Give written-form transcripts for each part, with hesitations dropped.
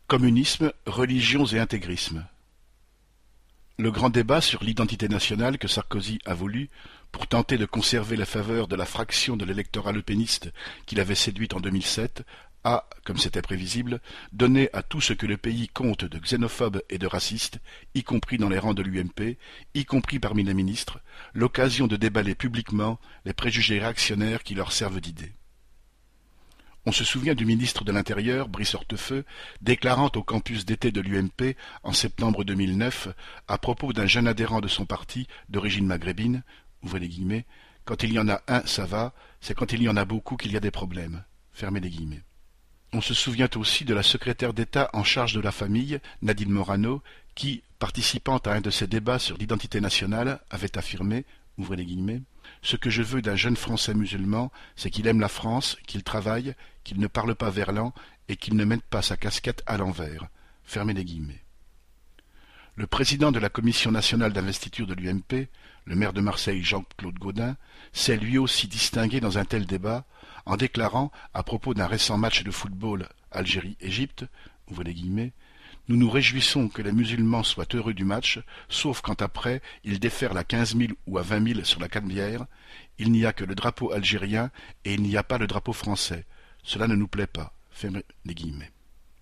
Communisme, religions et intégrisme. Le grand débat sur l'identité nationale que Sarkozy a voulu, pour tenter de conserver la faveur de la fraction de l'électorat lepéniste qu'il avait séduite en 2007, a, comme c'était prévisible, donné à tout ce que le pays compte de xénophobes et de racistes, y compris dans les rangs de l'UMP, y compris parmi les ministres, l'occasion de déballer publiquement les préjugés réactionnaires qui leur servent d'idée. On se souvient du ministre de l'Intérieur, Brice Hortefeux, déclarant au campus d'été de l'UMP en septembre 2009, à propos d'un jeune adhérent de son parti d'origine maghrébine, ouvrez les guillemets, « Quand il y en a un, ça va, c'est quand il y en a beaucoup qu'il y a des problèmes », fermez les guillemets. On se souvient aussi de la secrétaire d'État en charge de la famille, Nadine Morano, qui, participant à un de ces débats sur l'identité nationale, avait affirmé, ouvrez les guillemets, « Ce que je veux d'un jeune Français musulman, c'est qu'il aime la France, qu'il travaille, qu'il ne parle pas verlan et qu'il ne mette pas sa casquette à l'envers. » Fermez les guillemets. Le président de la Commission nationale d'investiture de l'UMP, le maire de Marseille Jean-Claude Gaudin, s'est lui aussi distingué dans un tel débat en déclarant, à propos d'un récent match de football Algérie-Égypte, ouvrez les guillemets, « Nous nous réjouissons que les musulmans soient heureux du match, sauf quand après ils déferlent à 15 000 ou à 20 000 sur la Canebière. Il n'y a que le drapeau algérien et il n'y a pas le drapeau français. Cela ne nous plaît pas. » Fermez les guillemets.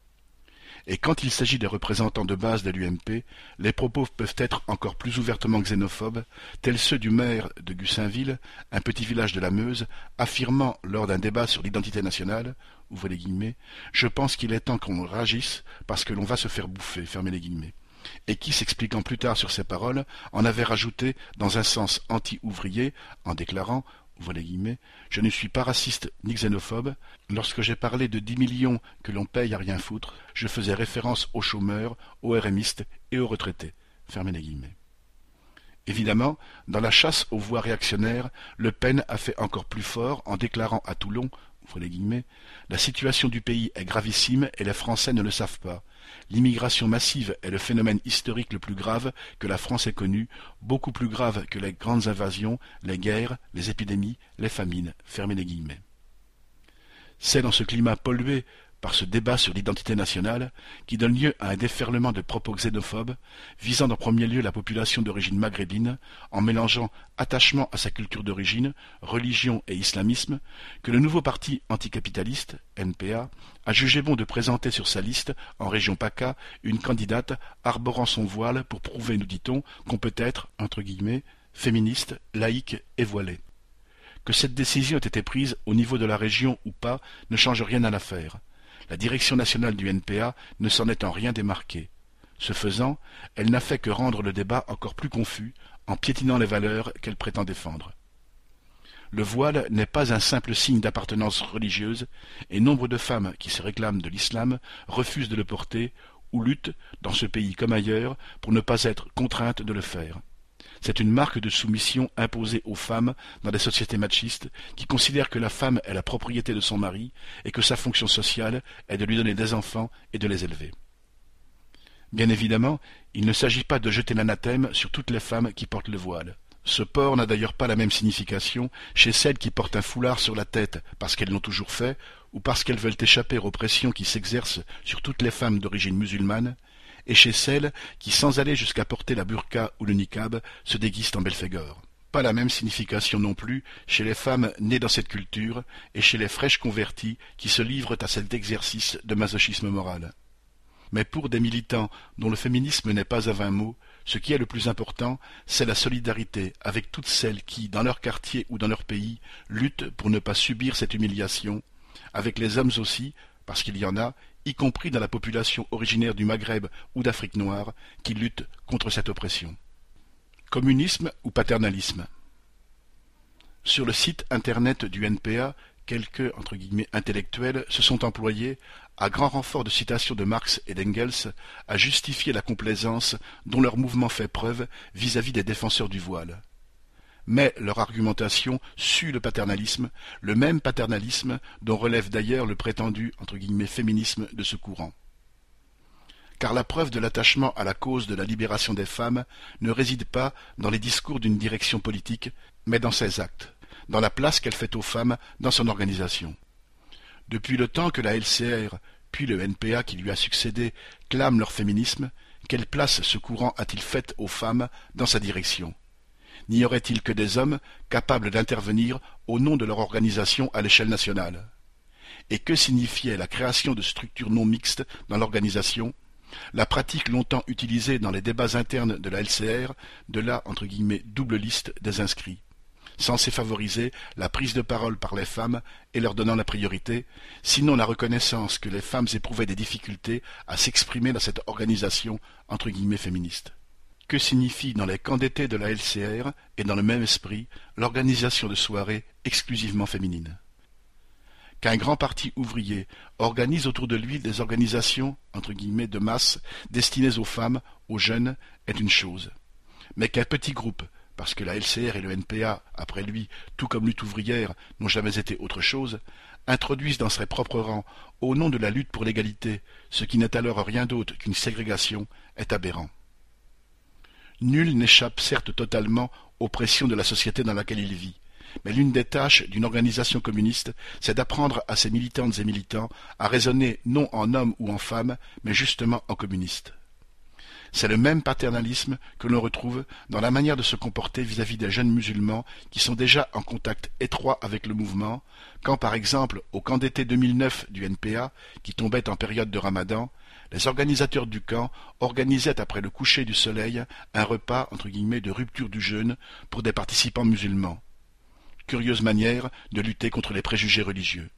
Et quand il s'agit des représentants de base de l'UMP, les propos peuvent être encore plus ouvertement xénophobes, tels ceux du maire de Gussainville, un petit village de la Meuse, affirmant lors d'un débat sur l'identité nationale, ouvrez les guillemets, « Je pense qu'il est temps qu'on réagisse parce que l'on va se faire bouffer, fermez les guillemets. » Et qui, s'expliquant plus tard sur ces paroles, en avait rajouté dans un sens anti-ouvrier, en déclarant, ouvrez les guillemets, « Je ne suis pas raciste ni xénophobe. Lorsque j'ai parlé de 10 millions que l'on paye à rien foutre, je faisais référence aux chômeurs, aux RMistes et aux retraités. » Fermez les guillemets. Évidemment, dans la chasse aux voix réactionnaires, Le Pen a fait encore plus fort en déclarant à Toulon, ouvrez les guillemets, « La situation du pays est gravissime et les Français ne le savent pas. L'immigration massive est le phénomène historique le plus grave que la France ait connu, beaucoup plus grave que les grandes invasions, les guerres, les épidémies, les famines. » Fermez les guillemets. C'est dans ce climat pollué par ce débat sur l'identité nationale qui donne lieu à un déferlement de propos xénophobes visant en premier lieu la population d'origine maghrébine en mélangeant attachement à sa culture d'origine, religion et islamisme que le nouveau parti anticapitaliste, NPA, a jugé bon de présenter sur sa liste en région PACA une candidate arborant son voile pour prouver, nous dit-on, qu'on peut être, entre guillemets, féministe, laïque et voilée. Que cette décision ait été prise au niveau de la région ou pas ne change rien à l'affaire. La direction nationale du NPA ne s'en est en rien démarquée. Ce faisant, elle n'a fait que rendre le débat encore plus confus en piétinant les valeurs qu'elle prétend défendre. Le voile n'est pas un simple signe d'appartenance religieuse et nombre de femmes qui se réclament de l'islam refusent de le porter ou luttent, dans ce pays comme ailleurs, pour ne pas être contraintes de le faire. C'est une marque de soumission imposée aux femmes dans des sociétés machistes qui considèrent que la femme est la propriété de son mari et que sa fonction sociale est de lui donner des enfants et de les élever. Bien évidemment, il ne s'agit pas de jeter l'anathème sur toutes les femmes qui portent le voile. Ce port n'a d'ailleurs pas la même signification chez celles qui portent un foulard sur la tête parce qu'elles l'ont toujours fait ou parce qu'elles veulent échapper aux pressions qui s'exercent sur toutes les femmes d'origine musulmane, et chez celles qui, sans aller jusqu'à porter la burqa ou le niqab, se déguisent en Belphégor. Pas la même signification non plus chez les femmes nées dans cette culture et chez les fraîches converties qui se livrent à cet exercice de masochisme moral. Mais pour des militants dont le féminisme n'est pas à 20 mots, ce qui est le plus important, c'est la solidarité avec toutes celles qui, dans leur quartier ou dans leur pays, luttent pour ne pas subir cette humiliation, avec les hommes aussi, parce qu'il y en a, y compris dans la population originaire du Maghreb ou d'Afrique noire, qui luttent contre cette oppression. Communisme ou paternalisme? Sur le site internet du NPA, quelques « intellectuels » se sont employés, à grand renfort de citations de Marx et d'Engels, à justifier la complaisance dont leur mouvement fait preuve vis-à-vis des défenseurs du voile. Mais leur argumentation sue le même paternalisme dont relève d'ailleurs le prétendu « féminisme » de ce courant. Car la preuve de l'attachement à la cause de la libération des femmes ne réside pas dans les discours d'une direction politique, mais dans ses actes, dans la place qu'elle fait aux femmes dans son organisation. Depuis le temps que la LCR, puis le NPA qui lui a succédé clament leur féminisme, quelle place ce courant a-t-il faite aux femmes dans sa direction? N'y aurait-il que des hommes capables d'intervenir au nom de leur organisation à l'échelle nationale? Et que signifiait la création de structures non mixtes dans l'organisation? La pratique longtemps utilisée dans les débats internes de la LCR de la « double liste » des inscrits, censée favoriser la prise de parole par les femmes et leur donnant la priorité, sinon la reconnaissance que les femmes éprouvaient des difficultés à s'exprimer dans cette organisation « féministe ». Que signifie dans les camps d'été de la LCR et dans le même esprit l'organisation de soirées exclusivement féminines? Qu'un grand parti ouvrier organise autour de lui des organisations de masse destinées aux femmes, aux jeunes, est une chose. Mais qu'un petit groupe, parce que la LCR et le NPA, après lui, tout comme lutte ouvrière, n'ont jamais été autre chose, introduisent dans ses propres rangs, au nom de la lutte pour l'égalité, ce qui n'est alors rien d'autre qu'une ségrégation, est aberrant. Nul n'échappe certes totalement aux pressions de la société dans laquelle il vit, mais l'une des tâches d'une organisation communiste, c'est d'apprendre à ses militantes et militants à raisonner non en hommes ou en femmes, mais justement en communistes. C'est le même paternalisme que l'on retrouve dans la manière de se comporter vis-à-vis des jeunes musulmans qui sont déjà en contact étroit avec le mouvement, quand par exemple au camp d'été 2009 du NPA, qui tombait en période de Ramadan, les organisateurs du camp organisaient après le coucher du soleil un repas de rupture du jeûne pour des participants musulmans. Curieuse manière de lutter contre les préjugés religieux.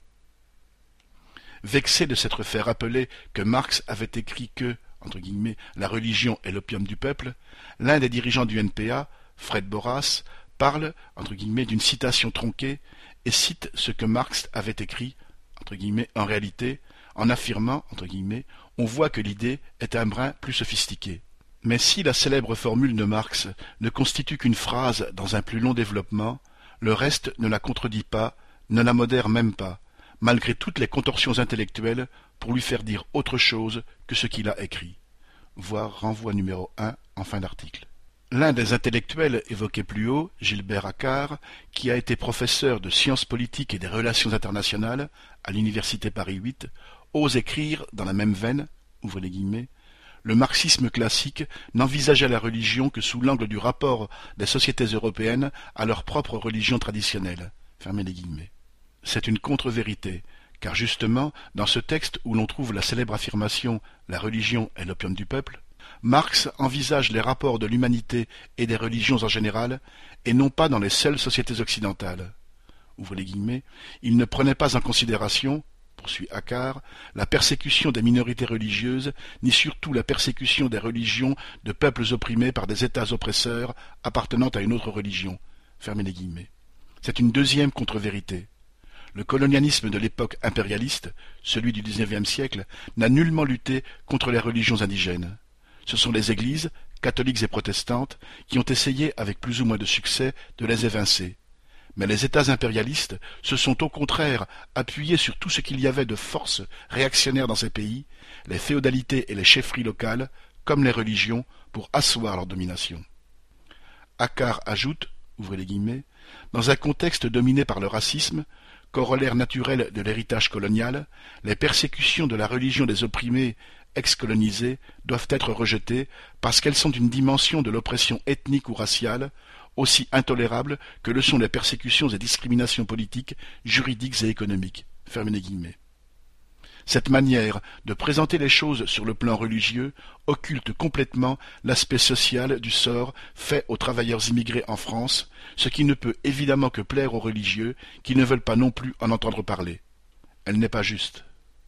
Vexé de s'être fait rappeler que Marx avait écrit que la religion est l'opium du peuple, l'un des dirigeants du NPA, Fred Boras, parle d'une citation tronquée et cite ce que Marx avait écrit en réalité, en affirmant on voit que l'idée est un brin plus sophistiquée. Mais si la célèbre formule de Marx ne constitue qu'une phrase dans un plus long développement, le reste ne la contredit pas, ne la modère même pas, malgré toutes les contorsions intellectuelles pour lui faire dire autre chose que ce qu'il a écrit. Voir renvoi numéro 1 en fin d'article. L'un des intellectuels évoqués plus haut, Gilbert Achcar, qui a été professeur de sciences politiques et des relations internationales à l'université Paris 8, ose écrire dans la même veine, ouvrez les guillemets, le marxisme classique n'envisageait la religion que sous l'angle du rapport des sociétés européennes à leur propre religion traditionnelle. Fermez les guillemets. C'est une contre-vérité, car justement, dans ce texte où l'on trouve la célèbre affirmation « La religion est l'opium du peuple », Marx envisage les rapports de l'humanité et des religions en général, et non pas dans les seules sociétés occidentales. Ouvrez les guillemets, il ne prenait pas en considération, poursuit Achcar, la persécution des minorités religieuses, ni surtout la persécution des religions de peuples opprimés par des États oppresseurs appartenant à une autre religion. Fermez les guillemets. C'est une deuxième contre-vérité. Le colonialisme de l'époque impérialiste, celui du XIXe siècle, n'a nullement lutté contre les religions indigènes. Ce sont les églises, catholiques et protestantes, qui ont essayé, avec plus ou moins de succès, de les évincer. Mais les États impérialistes se sont au contraire appuyés sur tout ce qu'il y avait de force réactionnaire dans ces pays, les féodalités et les chefferies locales, comme les religions, pour asseoir leur domination. Achcar ajoute, ouvrez les guillemets, dans un contexte dominé par le racisme, corollaire naturel de l'héritage colonial, les persécutions de la religion des opprimés ex-colonisés doivent être rejetées parce qu'elles sont d'une dimension de l'oppression ethnique ou raciale aussi intolérable que le sont les persécutions et discriminations politiques, juridiques et économiques. Fermez les guillemets. Cette manière de présenter les choses sur le plan religieux occulte complètement l'aspect social du sort fait aux travailleurs immigrés en France, ce qui ne peut évidemment que plaire aux religieux qui ne veulent pas non plus en entendre parler. Elle n'est pas juste.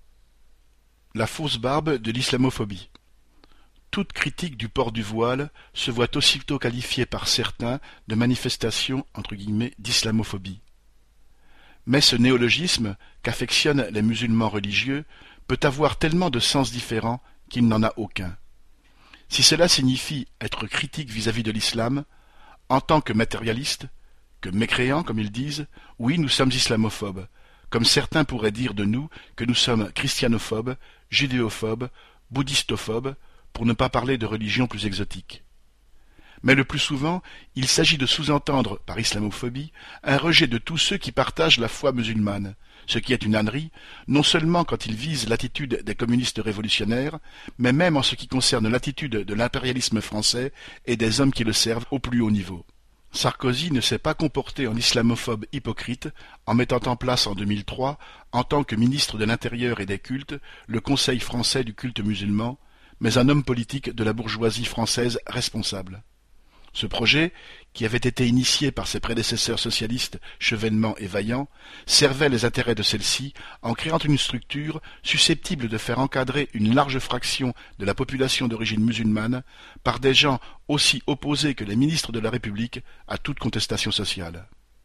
La fausse barbe de l'islamophobie. Toute critique du port du voile se voit aussitôt qualifiée par certains de manifestation d'islamophobie. Mais ce néologisme qu'affectionnent les musulmans religieux peut avoir tellement de sens différents qu'il n'en a aucun. Si cela signifie être critique vis-à-vis de l'islam, en tant que matérialiste, que mécréant comme ils disent, oui nous sommes islamophobes, comme certains pourraient dire de nous que nous sommes christianophobes, judéophobes, bouddhistophobes, pour ne pas parler de religions plus exotiques. Mais le plus souvent, il s'agit de sous-entendre, par islamophobie, un rejet de tous ceux qui partagent la foi musulmane, ce qui est une ânerie, non seulement quand il vise l'attitude des communistes révolutionnaires, mais même en ce qui concerne l'attitude de l'impérialisme français et des hommes qui le servent au plus haut niveau. Sarkozy ne s'est pas comporté en islamophobe hypocrite en mettant en place en 2003, en tant que ministre de l'Intérieur et des Cultes, le Conseil français du culte musulman, mais un homme politique de la bourgeoisie française responsable. Ce projet, qui avait été initié par ses prédécesseurs socialistes Chevènement et Vaillant, servait les intérêts de celle-ci en créant une structure susceptible de faire encadrer une large fraction de la population d'origine musulmane par des gens aussi opposés que les ministres de la République à toute contestation sociale.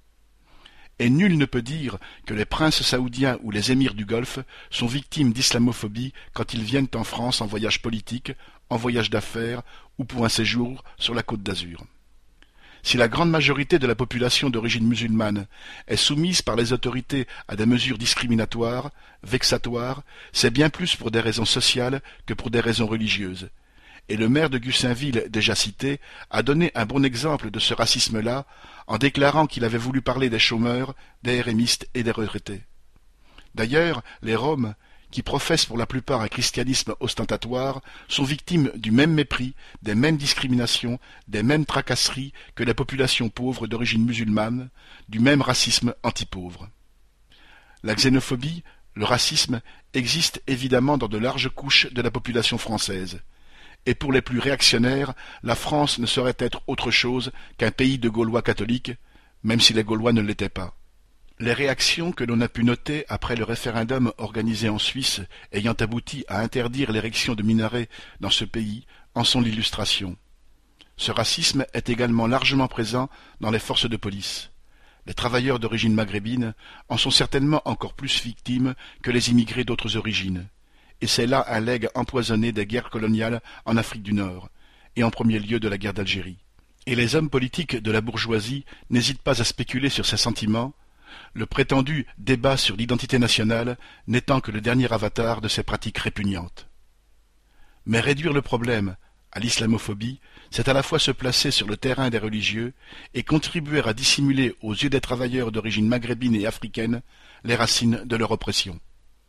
Et nul ne peut dire que les princes saoudiens ou les émirs du Golfe sont victimes d'islamophobie quand ils viennent en France en voyage politique, en voyage d'affaires ou pour un séjour sur la Côte d'Azur. Si la grande majorité de la population d'origine musulmane est soumise par les autorités à des mesures discriminatoires, vexatoires, c'est bien plus pour des raisons sociales que pour des raisons religieuses. Et le maire de Gussainville, déjà cité, a donné un bon exemple de ce racisme-là en déclarant qu'il avait voulu parler des chômeurs, des RMistes et des retraités. D'ailleurs, les Roms, qui professent pour la plupart un christianisme ostentatoire, sont victimes du même mépris, des mêmes discriminations, des mêmes tracasseries que la population pauvre d'origine musulmane, du même racisme anti-pauvre. La xénophobie, le racisme, existent évidemment dans de larges couches de la population française. Et pour les plus réactionnaires, la France ne saurait être autre chose qu'un pays de Gaulois catholiques, même si les Gaulois ne l'étaient pas. Les réactions que l'on a pu noter après le référendum organisé en Suisse ayant abouti à interdire l'érection de minarets dans ce pays en sont l'illustration. Ce racisme est également largement présent dans les forces de police. Les travailleurs d'origine maghrébine en sont certainement encore plus victimes que les immigrés d'autres origines. Et c'est là un legs empoisonné des guerres coloniales en Afrique du Nord, et en premier lieu de la guerre d'Algérie. Et les hommes politiques de la bourgeoisie n'hésitent pas à spéculer sur ces sentiments, le prétendu débat sur l'identité nationale n'étant que le dernier avatar de ces pratiques répugnantes. Mais réduire le problème à l'islamophobie, c'est à la fois se placer sur le terrain des religieux et contribuer à dissimuler aux yeux des travailleurs d'origine maghrébine et africaine les racines de leur oppression.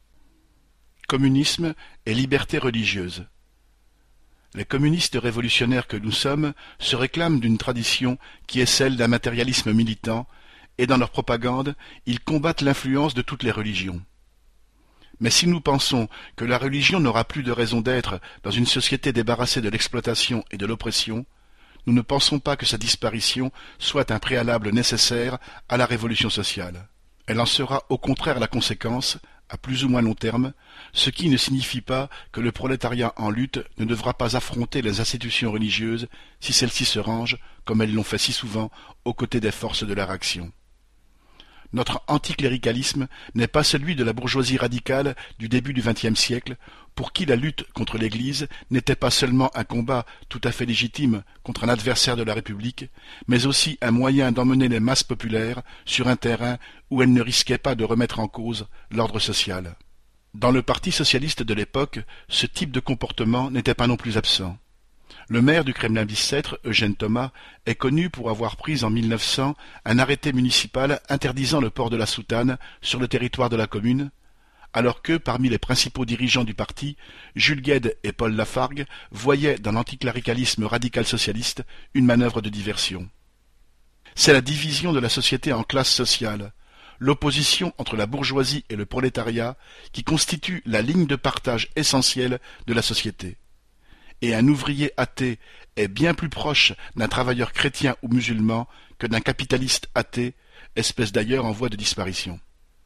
Communisme et liberté religieuse. Les communistes révolutionnaires que nous sommes se réclament d'une tradition qui est celle d'un matérialisme militant, et dans leur propagande, ils combattent l'influence de toutes les religions. Mais si nous pensons que la religion n'aura plus de raison d'être dans une société débarrassée de l'exploitation et de l'oppression, nous ne pensons pas que sa disparition soit un préalable nécessaire à la révolution sociale. Elle en sera au contraire la conséquence, à plus ou moins long terme, ce qui ne signifie pas que le prolétariat en lutte ne devra pas affronter les institutions religieuses si celles-ci se rangent, comme elles l'ont fait si souvent, aux côtés des forces de la réaction. Notre anticléricalisme n'est pas celui de la bourgeoisie radicale du début du XXe siècle, pour qui la lutte contre l'Église n'était pas seulement un combat tout à fait légitime contre un adversaire de la République, mais aussi un moyen d'emmener les masses populaires sur un terrain où elles ne risquaient pas de remettre en cause l'ordre social. Dans le Parti socialiste de l'époque, ce type de comportement n'était pas non plus absent. Le maire du Kremlin-Bicêtre, Eugène Thomas, est connu pour avoir pris en 1900 un arrêté municipal interdisant le port de la soutane sur le territoire de la commune, alors que, parmi les principaux dirigeants du parti, Jules Guesde et Paul Lafargue voyaient dans l'anticléricalisme radical-socialiste une manœuvre de diversion. C'est la division de la société en classes sociales, l'opposition entre la bourgeoisie et le prolétariat qui constitue la ligne de partage essentielle de la société. Et un ouvrier athée est bien plus proche d'un travailleur chrétien ou musulman que d'un capitaliste athée, espèce d'ailleurs en voie de disparition.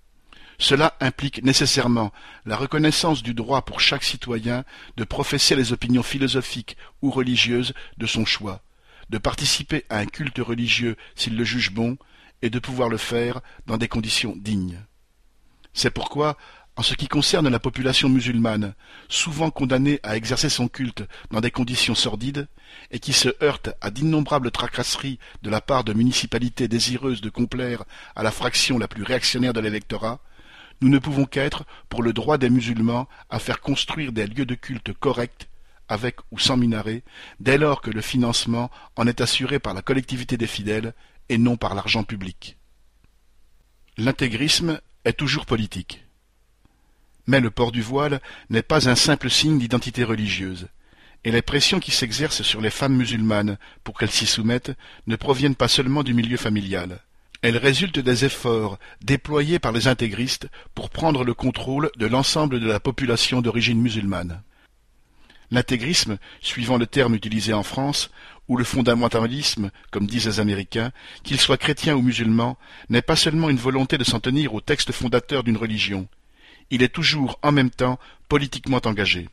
Cela implique nécessairement la reconnaissance du droit pour chaque citoyen de professer les opinions philosophiques ou religieuses de son choix, de participer à un culte religieux s'il le juge bon, et de pouvoir le faire dans des conditions dignes. C'est pourquoi, en ce qui concerne la population musulmane, souvent condamnée à exercer son culte dans des conditions sordides, et qui se heurte à d'innombrables tracasseries de la part de municipalités désireuses de complaire à la fraction la plus réactionnaire de l'électorat, nous ne pouvons qu'être pour le droit des musulmans à faire construire des lieux de culte corrects, avec ou sans minaret, dès lors que le financement en est assuré par la collectivité des fidèles et non par l'argent public. L'intégrisme est toujours politique. Mais le port du voile n'est pas un simple signe d'identité religieuse, et les pressions qui s'exercent sur les femmes musulmanes pour qu'elles s'y soumettent ne proviennent pas seulement du milieu familial. Elles résultent des efforts déployés par les intégristes pour prendre le contrôle de l'ensemble de la population d'origine musulmane. L'intégrisme, suivant le terme utilisé en France, ou le fondamentalisme, comme disent les Américains, qu'ils soient chrétiens ou musulmans, n'est pas seulement une volonté de s'en tenir au texte fondateur d'une religion. Il est toujours, en même temps, politiquement engagé.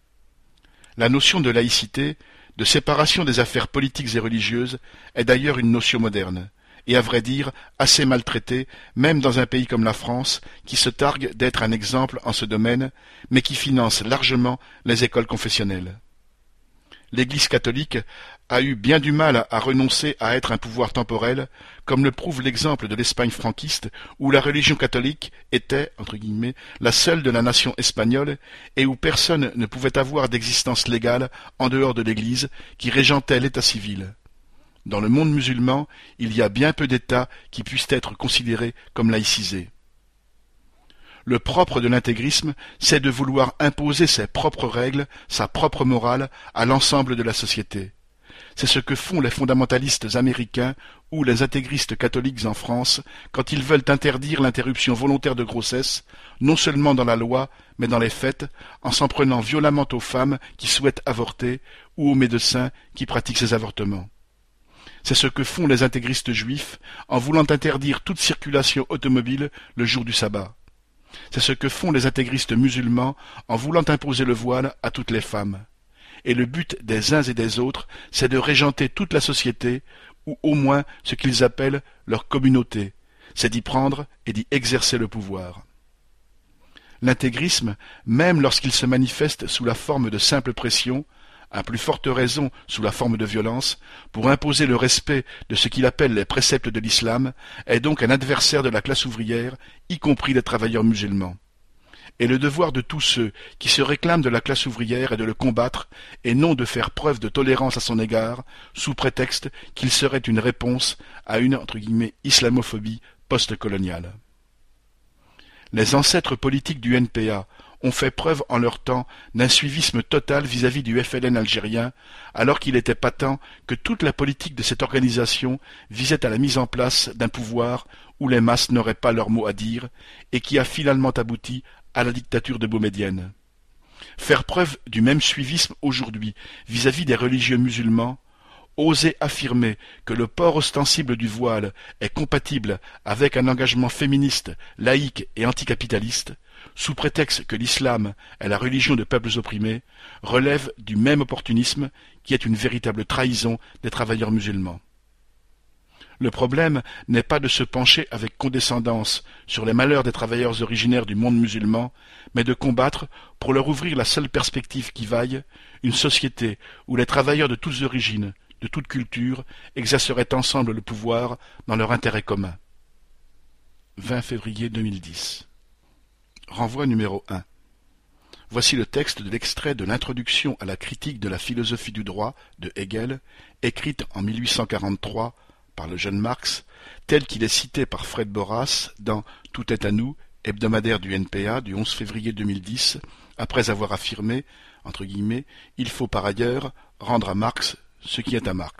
La notion de laïcité, de séparation des affaires politiques et religieuses, est d'ailleurs une notion moderne, et à vrai dire assez maltraitée, même dans un pays comme la France, qui se targue d'être un exemple en ce domaine, mais qui finance largement les écoles confessionnelles. L'Église catholique a eu bien du mal à renoncer à être un pouvoir temporel, comme le prouve l'exemple de l'Espagne franquiste, où la religion catholique était, entre guillemets, la seule de la nation espagnole, et où personne ne pouvait avoir d'existence légale en dehors de l'Église, qui régentait l'état civil. Dans le monde musulman, il y a bien peu d'États qui puissent être considérés comme laïcisés. Le propre de l'intégrisme, c'est de vouloir imposer ses propres règles, sa propre morale à l'ensemble de la société. C'est ce que font les fondamentalistes américains ou les intégristes catholiques en France quand ils veulent interdire l'interruption volontaire de grossesse, non seulement dans la loi, mais dans les faits, en s'en prenant violemment aux femmes qui souhaitent avorter ou aux médecins qui pratiquent ces avortements. C'est ce que font les intégristes juifs en voulant interdire toute circulation automobile le jour du sabbat. C'est ce que font les intégristes musulmans en voulant imposer le voile à toutes les femmes. Et le but des uns et des autres, c'est de régenter toute la société, ou au moins ce qu'ils appellent leur communauté, c'est d'y prendre et d'y exercer le pouvoir. L'intégrisme, même lorsqu'il se manifeste sous la forme de simple pression, à plus forte raison sous la forme de violence, pour imposer le respect de ce qu'il appelle les préceptes de l'islam, est donc un adversaire de la classe ouvrière, y compris des travailleurs musulmans. Et le devoir de tous ceux qui se réclament de la classe ouvrière est de le combattre, et non de faire preuve de tolérance à son égard, sous prétexte qu'il serait une réponse à une entre guillemets, islamophobie post-coloniale. Les ancêtres politiques du NPA ont fait preuve en leur temps d'un suivisme total vis-à-vis du FLN algérien, alors qu'il était patent que toute la politique de cette organisation visait à la mise en place d'un pouvoir où les masses n'auraient pas leur mot à dire, et qui a finalement abouti à la dictature de Boumedienne. Faire preuve du même suivisme aujourd'hui vis-à-vis des religieux musulmans, oser affirmer que le port ostensible du voile est compatible avec un engagement féministe, laïque et anticapitaliste, sous prétexte que l'islam est la religion de peuples opprimés, relève du même opportunisme qui est une véritable trahison des travailleurs musulmans. Le problème n'est pas de se pencher avec condescendance sur les malheurs des travailleurs originaires du monde musulman, mais de combattre, pour leur ouvrir la seule perspective qui vaille, une société où les travailleurs de toutes origines, de toute culture, exerceraient ensemble le pouvoir dans leur intérêt commun. 20 février 2010. Renvoi numéro 1. Voici le texte de l'extrait de l'introduction à la critique de la philosophie du droit de Hegel, écrite en 1843 par le jeune Marx, tel qu'il est cité par Fred Boras dans « Tout est à nous », hebdomadaire du NPA du 11 février 2010, après avoir affirmé, entre guillemets, « Il faut par ailleurs rendre à Marx ce qui est à Marx ».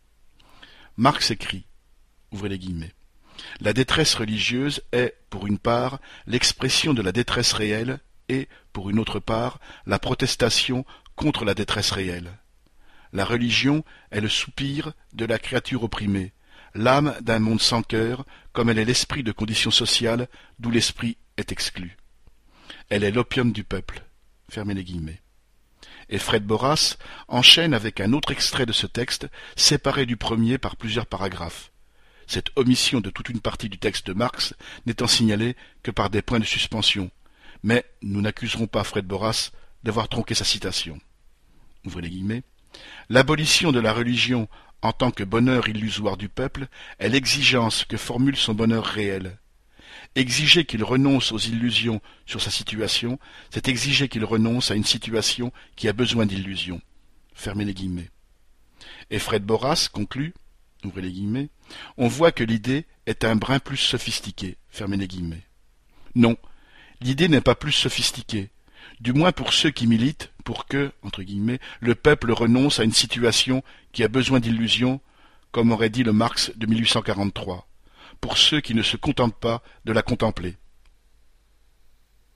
Marx écrit, ouvrez les guillemets, « La détresse religieuse est, pour une part, l'expression de la détresse réelle et, pour une autre part, la protestation contre la détresse réelle. La religion est le soupir de la créature opprimée, l'âme d'un monde sans cœur, comme elle est l'esprit de conditions sociales d'où l'esprit est exclu. Elle est l'opium du peuple. » Fermez les guillemets. Et Fred Boras enchaîne avec un autre extrait de ce texte, séparé du premier par plusieurs paragraphes. Cette omission de toute une partie du texte de Marx n'étant signalée que par des points de suspension. Mais nous n'accuserons pas Fred Boras d'avoir tronqué sa citation. Ouvrez les guillemets. L'abolition de la religion en tant que bonheur illusoire du peuple est l'exigence que formule son bonheur réel. Exiger qu'il renonce aux illusions sur sa situation, c'est exiger qu'il renonce à une situation qui a besoin d'illusions. Fermez les guillemets. Et Fred Boras conclut, ouvrez les guillemets, on voit que l'idée est un brin plus sophistiquée. Fermez les guillemets. Non, l'idée n'est pas plus sophistiquée, du moins pour ceux qui militent pour que, entre guillemets, le peuple renonce à une situation qui a besoin d'illusions, comme aurait dit le Marx de 1843, pour ceux qui ne se contentent pas de la contempler.